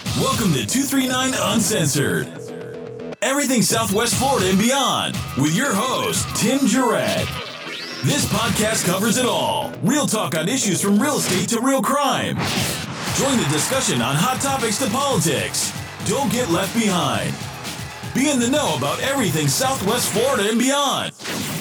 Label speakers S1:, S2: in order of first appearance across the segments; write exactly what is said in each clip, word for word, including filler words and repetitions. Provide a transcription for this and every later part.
S1: Welcome to two three nine Uncensored. Everything Southwest Florida and beyond with your host, Tim Jarrett. This podcast covers it all. Real talk on issues from real estate to real crime. Join the discussion on hot topics to politics. Don't get left behind. Be in the know about everything Southwest Florida and beyond.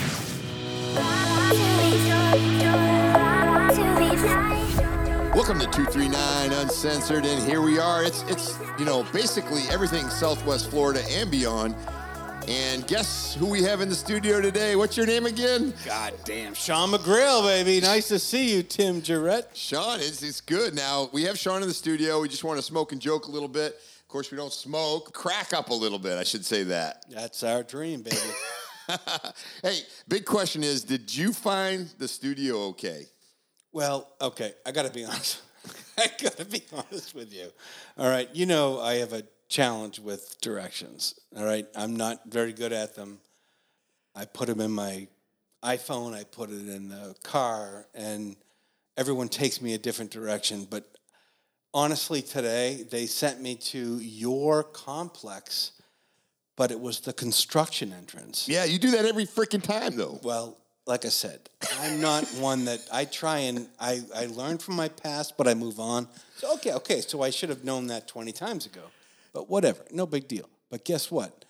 S2: Welcome to two three nine Uncensored, and here we are. It's, it's you know, basically everything Southwest Florida and beyond. And guess who we have in the studio today? What's your name again?
S3: God damn, Sean McGrail, baby. Nice to see you, Tim Jarrett.
S2: Sean, it's, it's good. Now, we have Sean in the studio. We just want to smoke and joke a little bit. Of course, we don't smoke. Crack up a little bit, I should say that.
S3: That's our dream, baby.
S2: Hey, big question is, did you find the studio okay?
S3: Well, okay, I got to be honest. I got to be honest with you. All right, you know I have a challenge with directions, all right? I'm not very good at them. I put them in my iPhone, I put it in the car, and everyone takes me a different direction. But honestly, today, they sent me to your complex, but it was the construction entrance.
S2: Yeah, you do that every freaking time, though.
S3: Well, like I said, I'm not one that I try and I, I learn from my past, but I move on. So, okay, okay, so I should have known that twenty times ago. But whatever, no big deal. But guess what?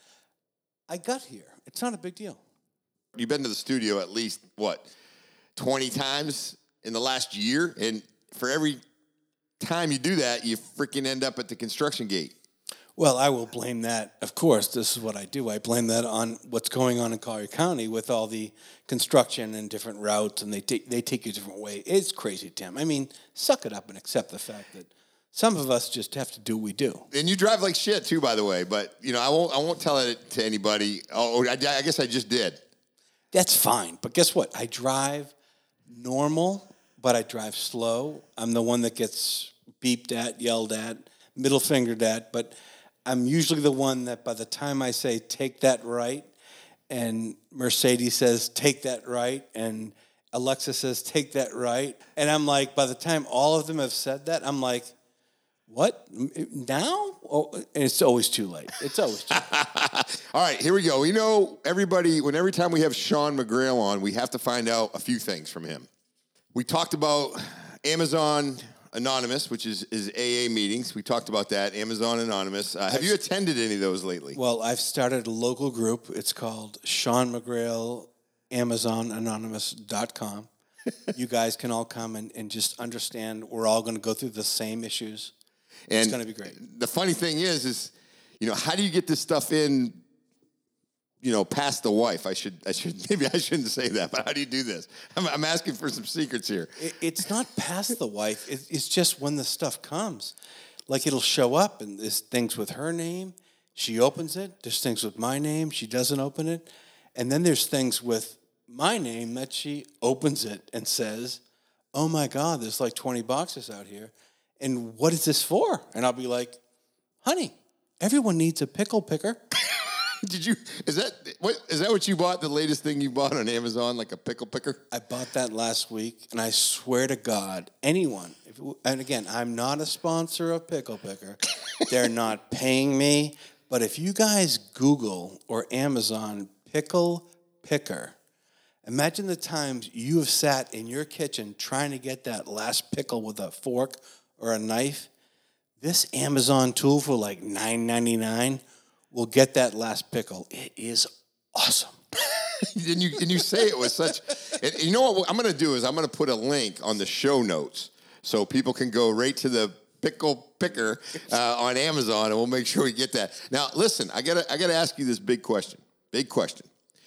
S3: I got here. It's not a big deal.
S2: You've been to the studio at least, what, twenty times in the last year? And for every time you do that, you freaking end up at the construction gate.
S3: Well, I will blame that. Of course, this is what I do. I blame that on what's going on in Collier County with all the construction and different routes, and they take they take you a different way. It's crazy, Tim. I mean, suck it up and accept the fact that some of us just have to do what we do.
S2: And you drive like shit too, by the way. But you know, I won't I won't tell it to anybody. Oh, I, I guess I just did.
S3: That's fine. But guess what? I drive normal, but I drive slow. I'm the one that gets beeped at, yelled at, middle fingered at, but I'm usually the one that by the time I say, take that right, and Mercedes says, take that right, and Alexa says, take that right, and I'm like, by the time all of them have said that, I'm like, what? Now? Oh, and it's always too late. It's always too late.
S2: All right, here we go. You know, everybody, when every time we have Sean McGrail on, we have to find out a few things from him. We talked about Amazon Anonymous, which is, is A A meetings. We talked about that, Amazon Anonymous. Uh, have you attended any of those lately?
S3: Well, I've started a local group. It's called Sean McGrail, Amazon Anonymous dot com. You guys can all come and, and just understand we're all going to go through the same issues.
S2: And
S3: it's going to be great.
S2: The funny thing is, is, you know, how do you get this stuff in, you know, past the wife? I should, I should, maybe I shouldn't say that, but how do you do this? I'm, I'm asking for some secrets here.
S3: It, it's not past the wife. It, it's just when the stuff comes. Like it'll show up and there's things with her name. She opens it. There's things with my name. She doesn't open it. And then there's things with my name that she opens it and says, oh my God, there's like twenty boxes out here. And what is this for? And I'll be like, honey, everyone needs a pickle picker.
S2: Did you, is that, what, is that what you bought, the latest thing you bought on Amazon, like a pickle picker?
S3: I bought that last week, and I swear to God, anyone, if, and again, I'm not a sponsor of Pickle Picker. They're not paying me. But if you guys Google or Amazon Pickle Picker, imagine the times you have sat in your kitchen trying to get that last pickle with a fork or a knife. This Amazon tool for like nine ninety-nine will get that last pickle. It is awesome.
S2: and you and you say it with such. And you know what I'm going to do is I'm going to put a link on the show notes so people can go right to the pickle picker uh, on Amazon, and we'll make sure we get that. Now, listen, I gotta I gotta ask you this big question. Big question.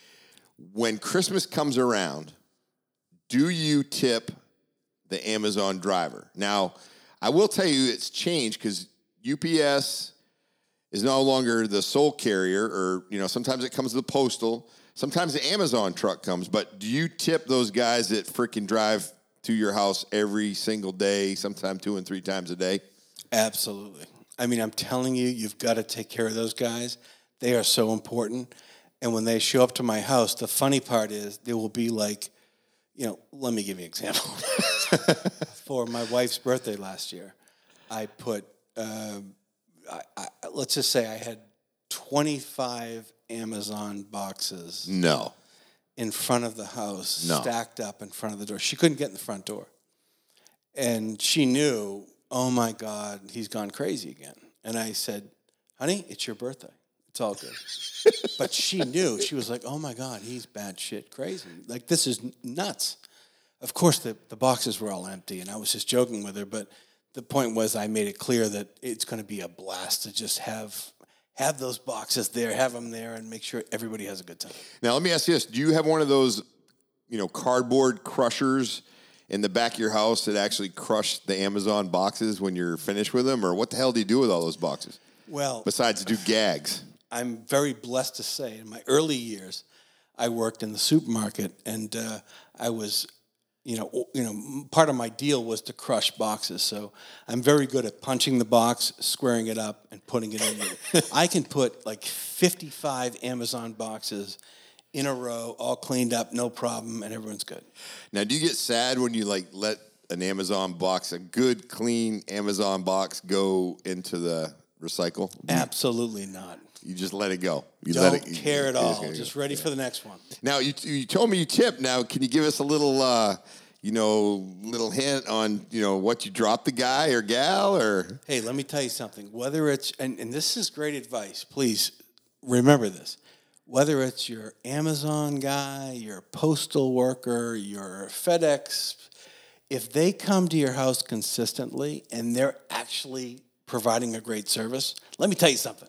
S2: When Christmas comes around, do you tip the Amazon driver? Now, I will tell you it's changed because U P S is no longer the sole carrier, or, you know, sometimes it comes to the postal. Sometimes the Amazon truck comes, but do you tip those guys that freaking drive to your house every single day, sometime two and three times a day?
S3: Absolutely. I mean, I'm telling you, you've got to take care of those guys. They are so important. And when they show up to my house, the funny part is they will be like, you know, let me give you an example. For my wife's birthday last year, I put... Uh, I, I, let's just say I had twenty-five Amazon boxes
S2: No.
S3: in front of the house,
S2: No.
S3: stacked up in front of the door. She couldn't get in the front door. And she knew, oh, my God, he's gone crazy again. And I said, honey, it's your birthday. It's all good. But she knew. She was like, oh, my God, he's bad shit crazy. Like, this is nuts. Of course, the, the boxes were all empty, and I was just joking with her. But the point was I made it clear that it's going to be a blast to just have have those boxes there, have them there, and make sure everybody has a good time.
S2: Now, let me ask you this. Do you have one of those, you know, cardboard crushers in the back of your house that actually crush the Amazon boxes when you're finished with them? Or what the hell do you do with all those boxes?
S3: Well,
S2: Besides do gags.
S3: I'm very blessed to say in my early years, I worked in the supermarket, and uh, I was, you know, you know, part of my deal was to crush boxes. So I'm very good at punching the box, squaring it up, and putting it in there. I can put like fifty-five Amazon boxes in a row, all cleaned up, no problem, and everyone's good.
S2: Now, do you get sad when you, like, let an Amazon box, a good, clean Amazon box, go into the recycle?
S3: Absolutely not.
S2: You just let it go. You
S3: Don't
S2: let it,
S3: care at
S2: you
S3: all.
S2: just,
S3: Just ready for the next one.
S2: Now, you you told me you tip. Now, can you give us a little, uh, you know, little hint on, you know, what you dropped the guy or gal or?
S3: Hey, let me tell you something. Whether it's, and, and this is great advice, please remember this. Whether it's your Amazon guy, your postal worker, your FedEx, if they come to your house consistently and they're actually providing a great service, let me tell you something.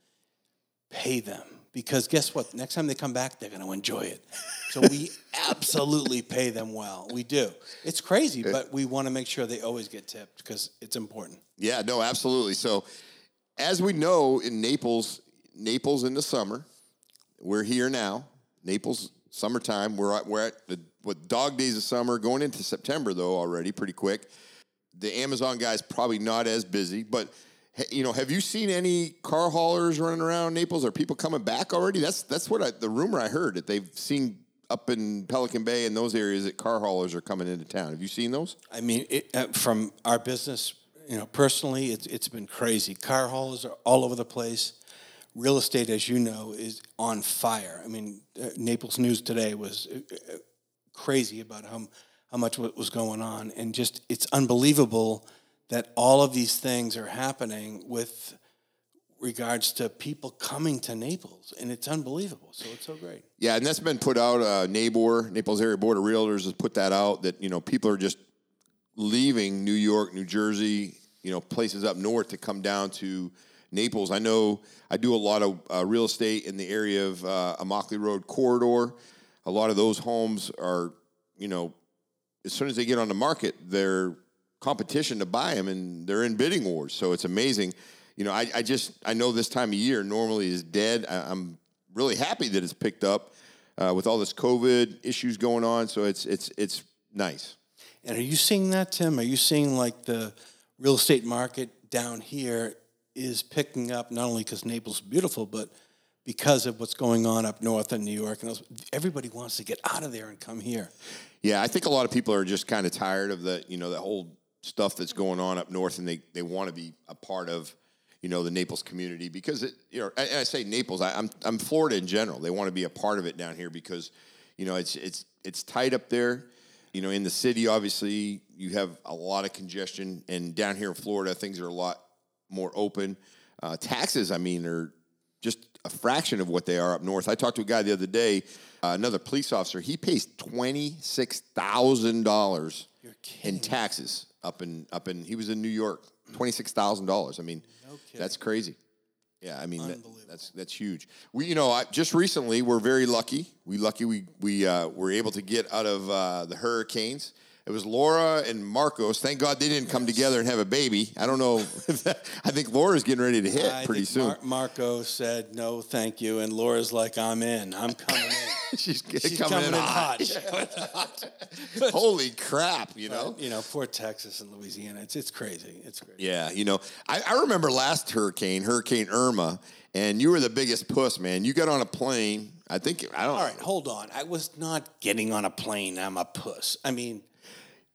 S3: Pay them. Because guess what? Next time they come back, they're going to enjoy it. So we absolutely pay them well. We do. It's crazy, but we want to make sure they always get tipped because it's important.
S2: Yeah, no, absolutely. So, as we know, in Naples, Naples in the summer, we're here now. Naples, summertime. We're at, we're at the what dog days of summer, going into September though already, pretty quick. The Amazon guy's probably not as busy, but you know, have you seen any car haulers running around Naples? Are people coming back already? That's that's what I, the rumor I heard that they've seen up in Pelican Bay and those areas that car haulers are coming into town. Have you seen those?
S3: I mean, it, uh, from our business, you know, personally, it's it's been crazy. Car haulers are all over the place. Real estate, as you know, is on fire. I mean, uh, Naples News today was uh, crazy about how how much what was going on, and just it's unbelievable that all of these things are happening with regards to people coming to Naples, and it's unbelievable. So it's so great.
S2: Yeah, and that's been put out. Uh, NABOR, Naples Area Board of Realtors, has put that out that you know people are just leaving New York, New Jersey, you know, places up north to come down to Naples. I know I do a lot of uh, real estate in the area of uh, Immokalee Road corridor. A lot of those homes are, you know, as soon as they get on the market, they're competition to buy them, and they're in bidding wars. So it's amazing. You know, I, I just, I know this time of year normally is dead. I, I'm really happy that it's picked up uh, with all this COVID issues going on. So it's, it's, it's nice.
S3: And are you seeing that, Tim? Are you seeing like the real estate market down here is picking up not only because Naples is beautiful, but because of what's going on up north in New York? And everybody wants to get out of there and come here.
S2: Yeah, I think a lot of people are just kind of tired of the, you know, the whole stuff that's going on up north, and they, they want to be a part of, you know, the Naples community because, it, you know, and I say Naples, I, I'm I'm Florida in general. They want to be a part of it down here because, you know, it's it's it's tight up there. You know, in the city, obviously, you have a lot of congestion, and down here in Florida, things are a lot more open. Uh, taxes, I mean, are just a fraction of what they are up north. I talked to a guy the other day, uh, another police officer. He pays twenty-six thousand dollars in taxes up in up in. He was in New York. twenty-six thousand dollars. I mean, no that's crazy. Yeah, I mean that, that's that's huge. We, you know, I, just recently we're very lucky. We lucky we we uh, were able to get out of uh, the hurricanes. It was Laura and Marcos. Thank God they didn't come together and have a baby. I don't know. If that, I think Laura's getting ready to hit
S3: I
S2: pretty
S3: think
S2: soon.
S3: Mar- Marco said, no, thank you. And Laura's like, I'm in. I'm coming in.
S2: She's,
S3: She's
S2: coming,
S3: coming
S2: in
S3: in
S2: hot.
S3: hot.
S2: Holy crap, you know?
S3: But, you know, poor Texas and Louisiana. It's it's crazy. It's crazy.
S2: Yeah, you know, I, I remember last hurricane, Hurricane Irma, and you were the biggest puss, man. You got on a plane. I think, I don't
S3: All right, hold on. I was not getting on a plane. I'm a puss. I mean...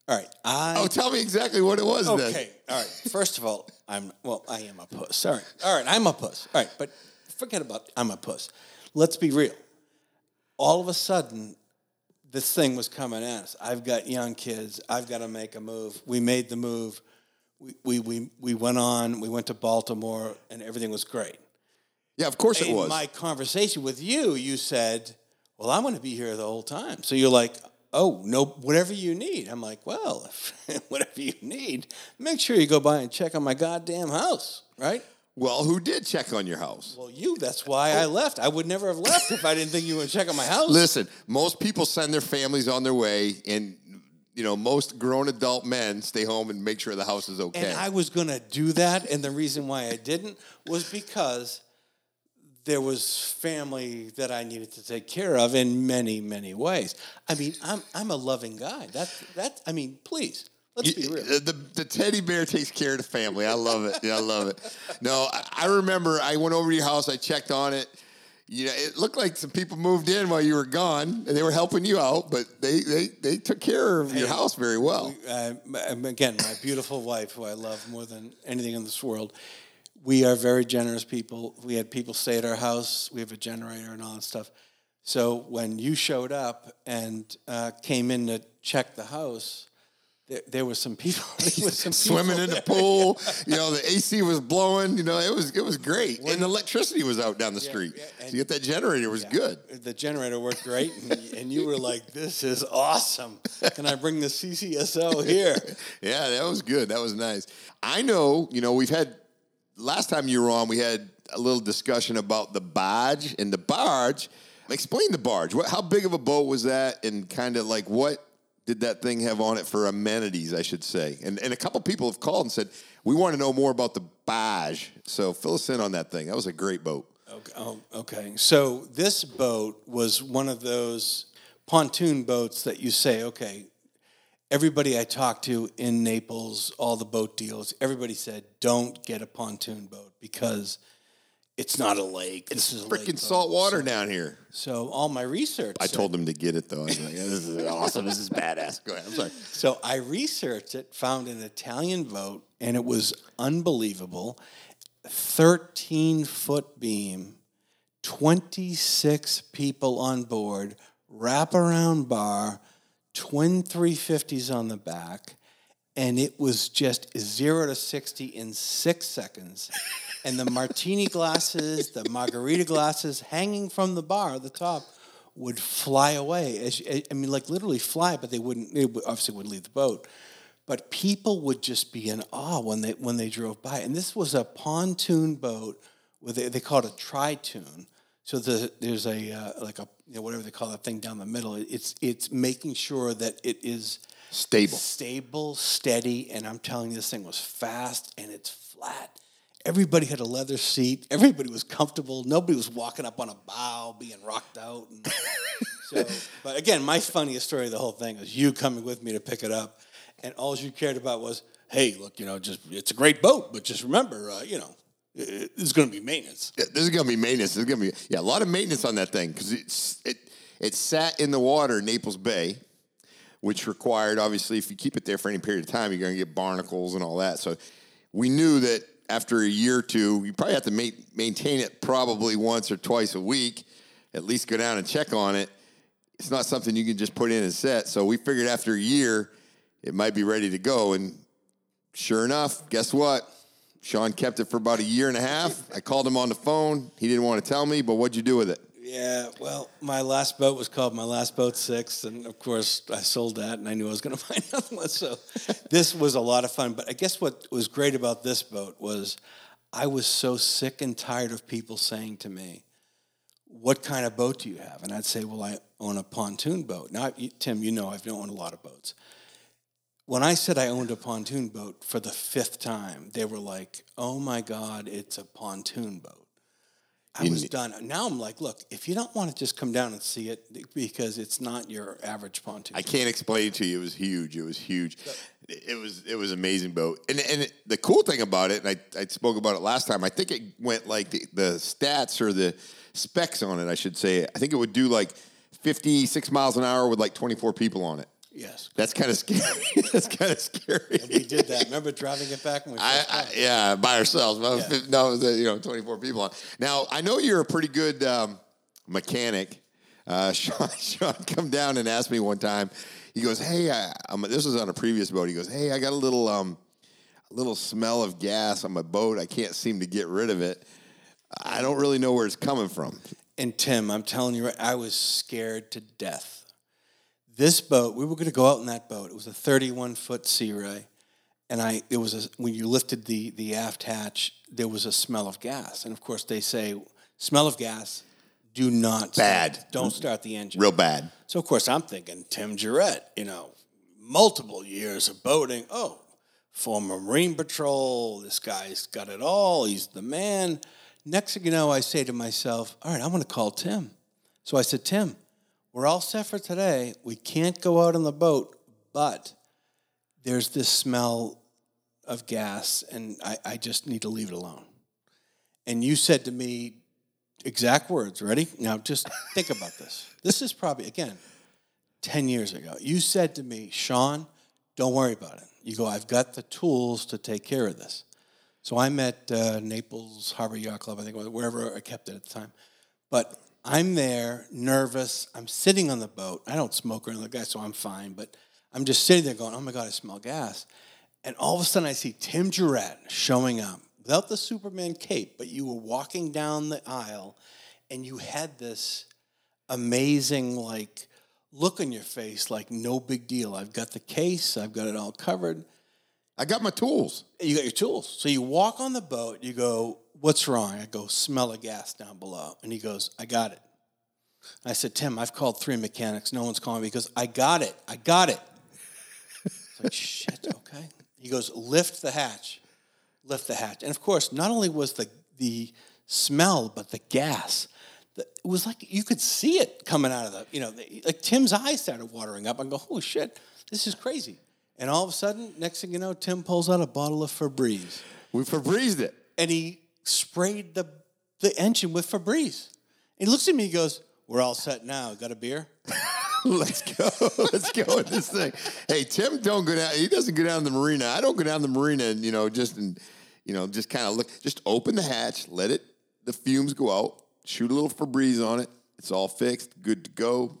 S3: All right. I,
S2: Oh, tell me exactly what it was then.
S3: Okay. All right. First of all, I'm, well, I am a puss. All right. All right. I'm a puss. All right. But forget about I'm a puss. Let's be real. All of a sudden, this thing was coming at us. I've got young kids. I've got to make a move. We made the move. We, we, we, we went on. We went to Baltimore, and everything was great.
S2: Yeah, of course it
S3: In
S2: was.
S3: my conversation with you, you said, well, I'm going to be here the whole time. So you're like, oh, no, whatever you need. I'm like, well, whatever you need, make sure you go by and check on my goddamn house, right?
S2: Well, who did check on your house?
S3: Well, you, that's why I left. I would never have left if I didn't think you would check on my house.
S2: Listen, most people send their families on their way, and, you know, most grown adult men stay home and make sure the house is okay.
S3: And I was going to do that, and the reason why I didn't was because there was family that I needed to take care of in many, many ways. I mean, I'm I'm a loving guy. That that I mean, please, let's
S2: You-
S3: be real.
S2: The, the teddy bear takes care of the family. I love it. Yeah, I love it. No, I, I remember I went over to your house. I checked on it. You know, it looked like some people moved in while you were gone, and they were helping you out, but they they, they took care of your house very well.
S3: Uh, again, my beautiful wife, who I love more than anything in this world. We are very generous people. We had people stay at our house. We have a generator and all that stuff. So when you showed up and uh, came in to check the house, there, there were some people. There was some
S2: Swimming
S3: people
S2: in the
S3: there.
S2: pool, you know, the A C was blowing. You know, it was it was great, and the electricity was out down the street.
S3: yeah,
S2: so
S3: and-
S2: you get that generator was
S3: Yeah.
S2: good.
S3: The generator worked great, and, and you were like, "This is awesome. Can I bring the C C S O here?"
S2: Yeah, that was good. That was nice. I know. You know, we've had. Last time you were on, we had a little discussion about the barge and the barge. Explain the barge. What, how big of a boat was that, and kind of like what did that thing have on it for amenities, I should say? And and a couple people have called and said we want to know more about the barge. So fill us in on that thing. That was a great boat.
S3: Okay. Oh, okay. So this boat was one of those pontoon boats that you say, okay. Everybody I talked to in Naples, all the boat deals, everybody said, don't get a pontoon boat because it's not a lake. This is a lake
S2: Freaking
S3: boat.
S2: salt water down here.
S3: So all my research.
S2: I
S3: said-
S2: told them to get it though. I was like, yeah, this is awesome. This is badass. Go ahead. I'm sorry.
S3: So I researched it, found an Italian boat, and it was unbelievable. thirteen foot beam, twenty-six people on board, wraparound bar, twin three fifties on the back, and it was just zero to sixty in six seconds. And the martini glasses, the margarita glasses hanging from the bar at the top would fly away. As I mean, like literally fly, but they wouldn't. They would- obviously wouldn't leave the boat. But people would just be in awe when they when they drove by. And this was a pontoon boat with a, they call it a tri-tune. So the, there's a uh, like a you know, whatever they call that thing down the middle. It's it's making sure that it is
S2: Stable.
S3: stable, steady, and I'm telling you, this thing was fast and it's flat. Everybody had a leather seat. Everybody was comfortable. Nobody was walking up on a bow, being rocked out. And so, but again, my funniest story of the whole thing is you coming with me to pick it up, and all you cared about was, hey, look, you know, just it's a great boat, but just remember, uh, you know, it, it's going to be maintenance.
S2: Yeah, this is gonna be maintenance. There's gonna be yeah a lot of maintenance on that thing because it's it it sat in the water in Naples Bay, which required obviously if you keep it there for any period of time, you're gonna get barnacles and all that. So we knew that after a year or two, you probably have to ma- maintain it probably once or twice a week, at least go down and check on it. It's not something you can just put in and set. So we figured after a year, it might be ready to go. And sure enough, guess what? Sean kept it for about a year and a half. I called him on the phone. He didn't want to tell me, but what'd you do with it?
S3: Yeah, well, my last boat was called My Last Boat Six, and of course I sold that, and I knew I was going to find another one. So this was a lot of fun. But I guess what was great about this boat was I was so sick and tired of people saying to me, what kind of boat do you have? And I'd say, well, I own a pontoon boat. Now, you- Tim, you know I've owned a lot of boats. When I said I owned a pontoon boat for the fifth time, they were like, oh, my God, it's a pontoon boat. I was done. Now I'm like, look, if you don't want to just come down and see it because it's not your average pontoon.
S2: I can't explain it to you. It was huge. It was huge. It was it was an amazing boat. And and it, the cool thing about it, and I, I spoke about it last time, I think it went like the, the stats or the specs on it, I should say. I think it would do like fifty-six miles an hour with like twenty-four people on it.
S3: Yes.
S2: That's kind of scary. That's kind of scary.
S3: And we did that. Remember driving it back when we
S2: I,
S3: first
S2: I,
S3: got it?
S2: yeah, by ourselves. Well,
S3: Yeah.
S2: No, it was, uh, you know, twenty-four people on. Now, I know you're a pretty good um, mechanic. Uh, Sean, Sean come down and asked me one time. He goes, "Hey, I, I'm, this was on a previous boat. He goes, "Hey, I got a little, um, a little smell of gas on my boat. I can't seem to get rid of it. I don't really know where it's coming from."
S3: And Tim, I'm telling you, I was scared to death. This boat, we were going to go out in that boat. It was a thirty-one foot Sea Ray, and I. It was a, when you lifted the the aft hatch, there was a smell of gas, and of course they say, smell of gas, do not
S2: Bad.
S3: start, don't start the engine.
S2: Real bad.
S3: So of course I'm thinking Tim Jarrett, you know, multiple years of boating. Oh, former Marine Patrol. This guy's got it all. He's the man. Next thing you know, I say to myself, all right, I'm going to call Tim. So I said, Tim, we're all set for today. We can't go out on the boat, but there's this smell of gas, and I, I just need to leave it alone. And you said to me, exact words, ready? Now just think about this. This is probably, again, ten years ago. You said to me, Sean, don't worry about it. You go, I've got the tools to take care of this. So I'm at uh, Naples Harbor Yacht Club, I think, wherever I kept it at the time. But I'm there, nervous. I'm sitting on the boat. I don't smoke or anything like that, so I'm fine. But I'm just sitting there going, oh, my God, I smell gas. And all of a sudden, I see Tim Jarrett showing up without the Superman cape, but you were walking down the aisle, and you had this amazing, like, look on your face, like, no big deal. I've got the case. I've got it all covered.
S2: I got my tools.
S3: You got your tools. So you walk on the boat. You go, what's wrong? I go, smell of gas down below. And he goes, I got it. I said, Tim, I've called three mechanics. No one's calling me. He goes, I got it. I got it. It's like, shit, okay. He goes, lift the hatch. Lift the hatch. And, of course, not only was the the smell, but the gas. The, it was like you could see it coming out of the, you know, the, like Tim's eyes started watering up. I go, holy shit, this is crazy. And all of a sudden, next thing you know, Tim pulls out a bottle of Febreze.
S2: We Febrezed it.
S3: And he sprayed the the engine with Febreze. And he looks at me, he goes, we're all set now. Got a beer?
S2: Let's go. Let's go with this thing. Hey, Tim don't go down. He doesn't go down the marina. I don't go down the marina and, you know, just, and, you know, just kind of look, just open the hatch, let it, the fumes go out, shoot a little Febreze on it. It's all fixed, good to go.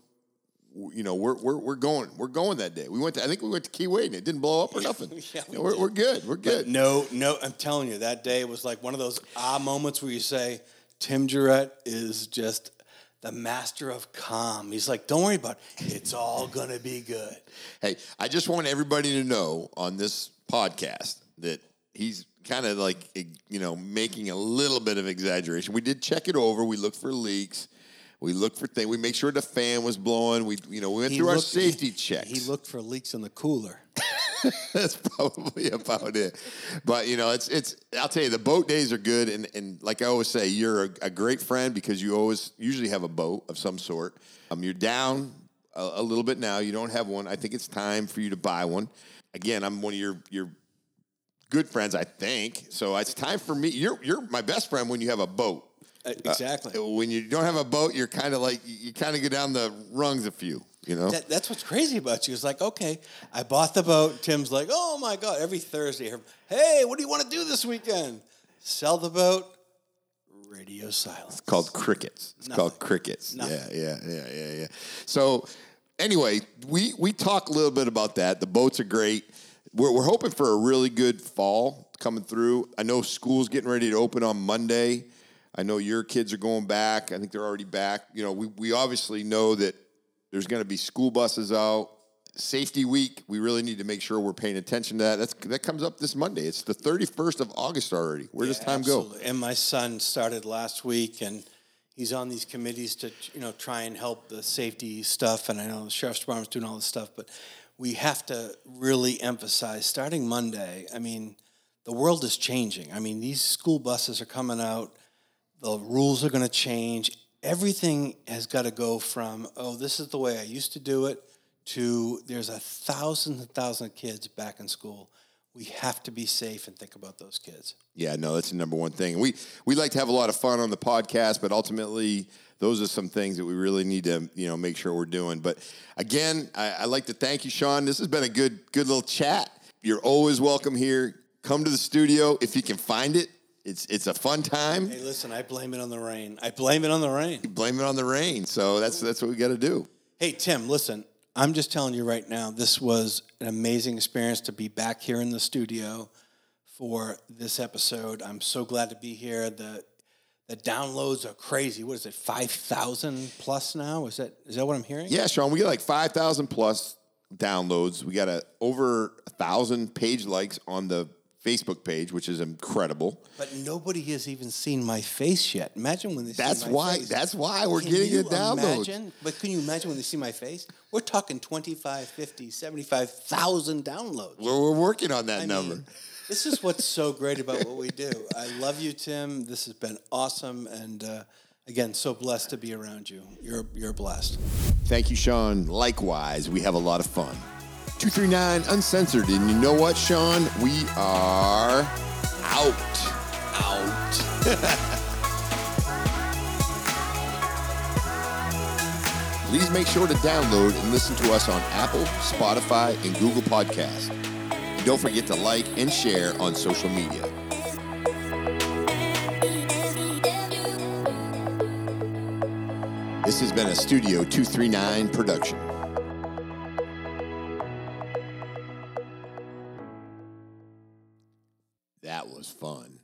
S2: You know, we're we're we're going we're going that day. We went to I think we went to Key Wade and it didn't blow up or nothing.
S3: Yeah, we
S2: You know, we're, we're good. We're good.
S3: But no, no, I'm telling you, that day was like one of those ah moments where you say, Tim Jarrett is just the master of calm. He's like, don't worry about it. It's all going to be good.
S2: Hey, I just want everybody to know on this podcast that he's kind of like, you know, making a little bit of exaggeration. We did check it over. We looked for leaks. We looked for things. We make sure the fan was blowing. We, you know, we went
S3: He
S2: through our
S3: looked-
S2: safety
S3: he-
S2: checks.
S3: He looked for leaks in the cooler.
S2: That's probably about it. But, you know, it's, it's, I'll tell you, the boat days are good. And, and like I always say, you're a, a great friend because you always usually have a boat of some sort. Um, you're down a, a little bit now. You don't have one. I think it's time for you to buy one. Again, I'm one of your, your good friends, I think. So it's time for me. You're, you're my best friend when you have a boat.
S3: Uh, exactly.
S2: Uh, when you don't have a boat, you're kind of like, you, you kind of go down the rungs a few, you know?
S3: That, that's what's crazy about you. It's like, okay, I bought the boat. Tim's like, oh, my God. Every Thursday, hey, what do you want to do this weekend? Sell the boat, radio silence.
S2: It's called crickets. It's
S3: Nothing.
S2: called crickets.
S3: Nothing.
S2: Yeah, yeah, yeah, yeah, yeah. So anyway, we, we talk a little bit about that. The boats are great. We're, we're hoping for a really good fall coming through. I know school's getting ready to open on Monday. I know your kids are going back. I think they're already back. You know, we, we obviously know that there's going to be school buses out. Safety week, we really need to make sure we're paying attention to that. That's, that comes up this Monday. It's the thirty-first of August already. Where
S3: Yeah,
S2: does time
S3: absolutely.
S2: go?
S3: And my son started last week, and he's on these committees to, you know, try and help the safety stuff. And I know the sheriff's department's doing all this stuff, but we have to really emphasize starting Monday. I mean, the world is changing. I mean, these school buses are coming out. The rules are going to change. Everything has got to go from, oh, this is the way I used to do it, to there's a thousand and thousand kids back in school. we have to be safe and think about those kids.
S2: Yeah, no, that's the number one thing. We we like to have a lot of fun on the podcast, but ultimately, those are some things that we really need to, you know, make sure we're doing. But again, I, I'd like to thank you, Sean. This has been a good, good little chat. You're always welcome here. Come to the studio if you can find it. It's it's a fun time.
S3: Hey, listen, I blame it on the rain. I blame it on the rain.
S2: You blame it on the rain. So that's that's what we got to do.
S3: Hey, Tim, listen, I'm just telling you right now, this was an amazing experience to be back here in the studio for this episode. I'm so glad to be here. The the downloads are crazy. What is it, five thousand plus now? Is that is that what I'm hearing?
S2: Yeah, Sean, we got like five thousand plus downloads. We got a, over one thousand page likes on the Facebook page, which is incredible.
S3: But nobody has even seen my face yet. Imagine when they
S2: that's
S3: see my
S2: why,
S3: face.
S2: That's why we're
S3: Can
S2: getting
S3: you
S2: a download.
S3: Imagine, but can you imagine when they see my face? We're talking twenty-five, fifty, seventy-five thousand downloads.
S2: Well, we're working on that
S3: I
S2: number.
S3: Mean, this is what's so great about what we do. I love you, Tim. This has been awesome. And uh, again, so blessed to be around you. You're, you're blessed.
S2: Thank you, Sean. Likewise, we have a lot of fun. two three nine Uncensored. And you know what, Sean? We are out. Out. Please make sure to download and listen to us on Apple, Spotify, and Google Podcasts. And don't forget to like and share on social media. This has been a Studio two three nine production. That was fun.